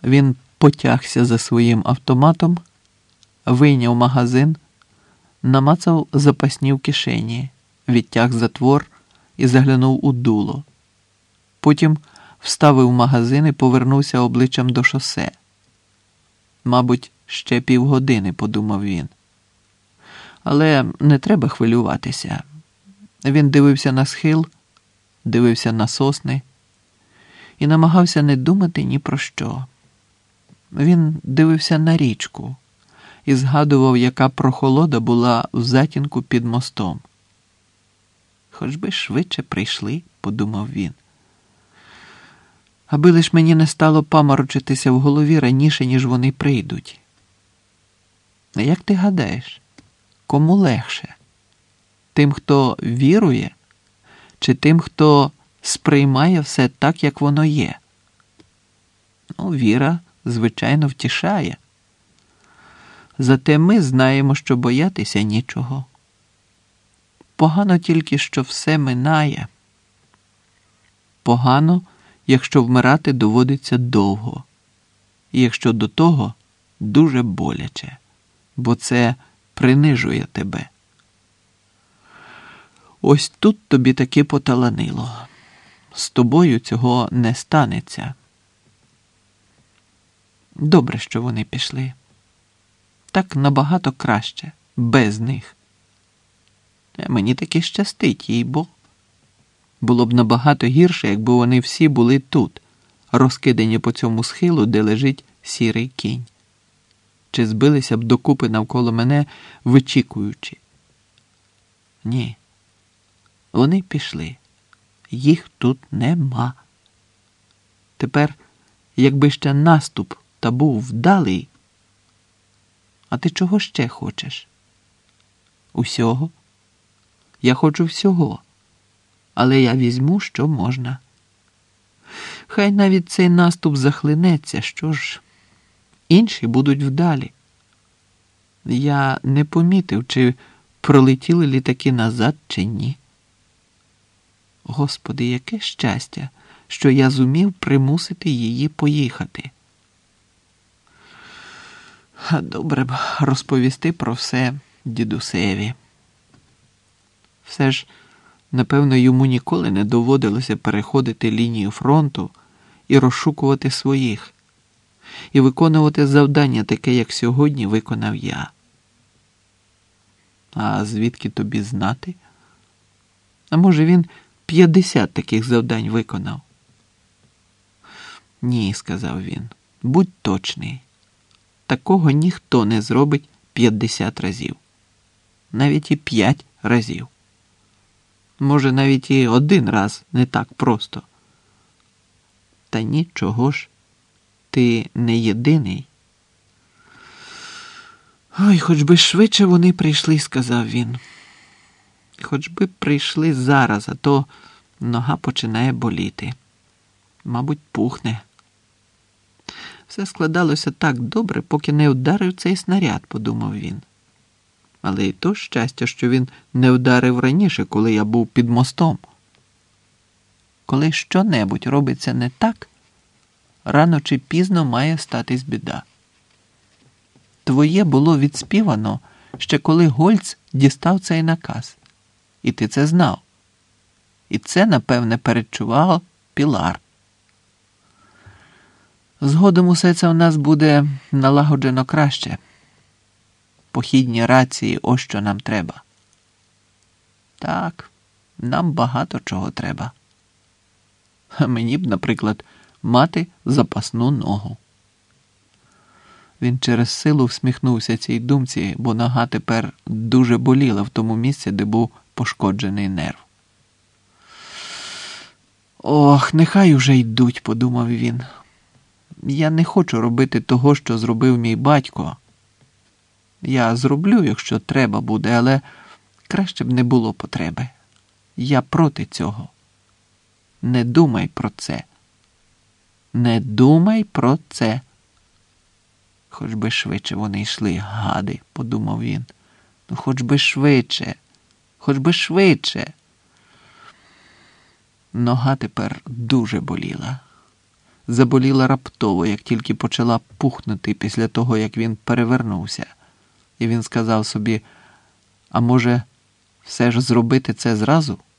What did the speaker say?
Він потягся за своїм автоматом, вийняв магазин, намацав запасні в кишені, відтяг затвор і заглянув у дуло. Потім вставив магазин і повернувся обличчям до шосе. Мабуть, ще півгодини, подумав він. Але не треба хвилюватися. Він дивився на схил, дивився на сосни і намагався не думати ні про що. Він дивився на річку і згадував, яка прохолода була в затінку під мостом. Хоч би швидше прийшли, подумав він. Аби лиш мені не стало паморочитися в голові раніше, ніж вони прийдуть. А як ти гадаєш, кому легше? Тим, хто вірує, чи тим, хто сприймає все так, як воно є? Ну, віра, звичайно, втішає. Зате ми знаємо, що боятися нічого. Погано тільки, що все минає. Погано, якщо вмирати доводиться довго. І якщо до того дуже боляче, бо це принижує тебе. Ось тут тобі таки поталанило. З тобою цього не станеться. Добре, що вони пішли. Так набагато краще, без них. Мені таки щастить, їй-бо. Було б набагато гірше, якби вони всі були тут, розкидані по цьому схилу, де лежить сірий кінь. Чи збилися б докупи навколо мене, вичікуючи. Ні. Вони пішли. Їх тут нема. Тепер, якби ще наступ та був вдалий. А ти чого ще хочеш? Усього? Я хочу всього. Але я візьму, що можна. Хай навіть цей наступ захлинеться, що ж, інші будуть вдалі. Я не помітив, чи пролетіли літаки назад, чи ні. Господи, яке щастя, що я зумів примусити її поїхати. Добре б розповісти про все дідусеві. Все ж, напевно, йому ніколи не доводилося переходити лінію фронту і розшукувати своїх, і виконувати завдання таке, як сьогодні виконав я. А звідки тобі знати? А може, він 50 таких завдань виконав? Ні, сказав він, будь точний. Такого ніхто не зробить 50 разів. Навіть і 5 разів. Може, навіть і 1 раз не так просто. Та нічого ж, ти не єдиний. Ой, хоч би швидше вони прийшли, сказав він. Хоч би прийшли зараз, а то нога починає боліти. Мабуть, пухне. Все складалося так добре, поки не вдарив цей снаряд, подумав він. Але і то щастя, що він не вдарив раніше, коли я був під мостом. Коли що-небудь робиться не так, рано чи пізно має статись біда. Твоє було відспівано, ще коли Гольц дістав цей наказ. І ти це знав. І це, напевне, передчував Пілар. Згодом усе це у нас буде налагоджено краще. Похідні рації – ось що нам треба. Так, нам багато чого треба. А мені б, наприклад, мати запасну ногу. Він через силу всміхнувся цій думці, бо нога тепер дуже боліла в тому місці, де був пошкоджений нерв. Ох, нехай уже йдуть, подумав він. Я не хочу робити того, що зробив мій батько. Я зроблю, якщо треба буде, але краще б не було потреби. Я проти цього. Не думай про це. Не думай про це. Хоч би швидше вони йшли, гади, подумав він. Ну, хоч би швидше. Хоч би швидше. Нога тепер дуже боліла. заболіла раптово, як тільки почала пухнути після того, як він перевернувся. І він сказав собі, а може, все ж зробити це зразу?